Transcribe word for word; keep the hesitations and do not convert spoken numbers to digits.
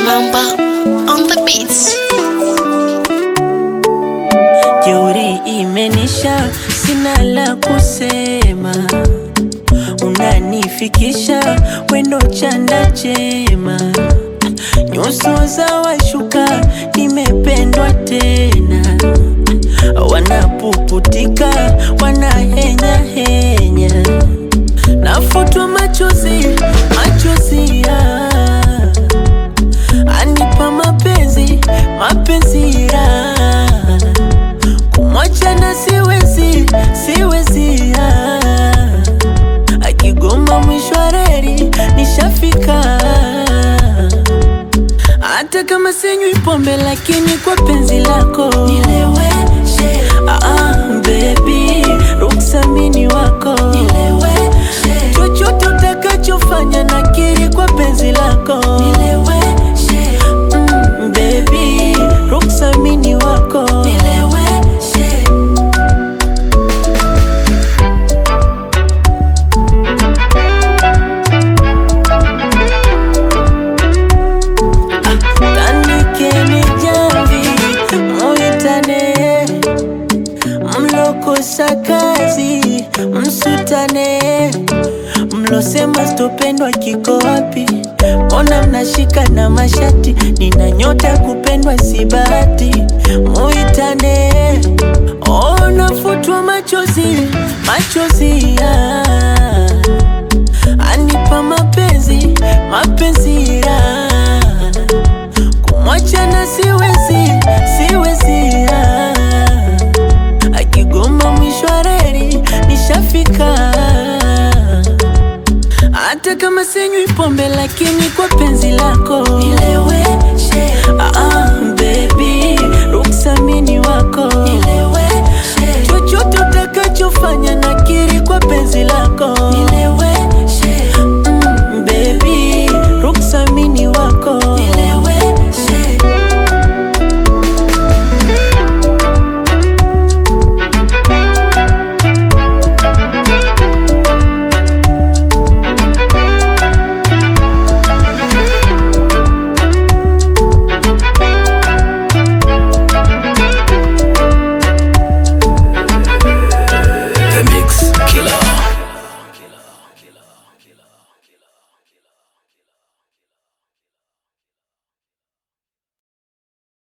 Mamba on the beats. Jeuri imenisha, sina la kusema. Unanifikisha wendo chanda chema. Nyuso za washuka, nimependwa tena. Wanapuputika, wanahenya henya. Nafutwa machozi, machozi ya anipa mapenzi, mapenzi ya kumwacha na siwezi, siwezi ya akigoma mwisho wa reli, nishafika. Hata kama sinywi pombe lakini kwa penzi lako nileweshe. Ah ah, baby, ruksa mini wako nileweshe. Chochote utakachofanya nakiri kwa penzi lako nileweshe. Mm, baby, ruksa mini wako nileweshe. Tandikeni jamvi, muitane, mlokosa kazi, msutane. Mlosema sitopendwa kiko wapi? Mbona mnashika na mashati? Nina nyota kupendwa si bahati. Muitane, oh nafutwa machozi, machozi ya anipa mapenzi, mapenzi ya kumwacha na siwezi, siwezi ya akigoma mwisho wa reli, nishafika. Hata kama sinywi pombe lakini kwa penzi lako nileweshe. Ah ah,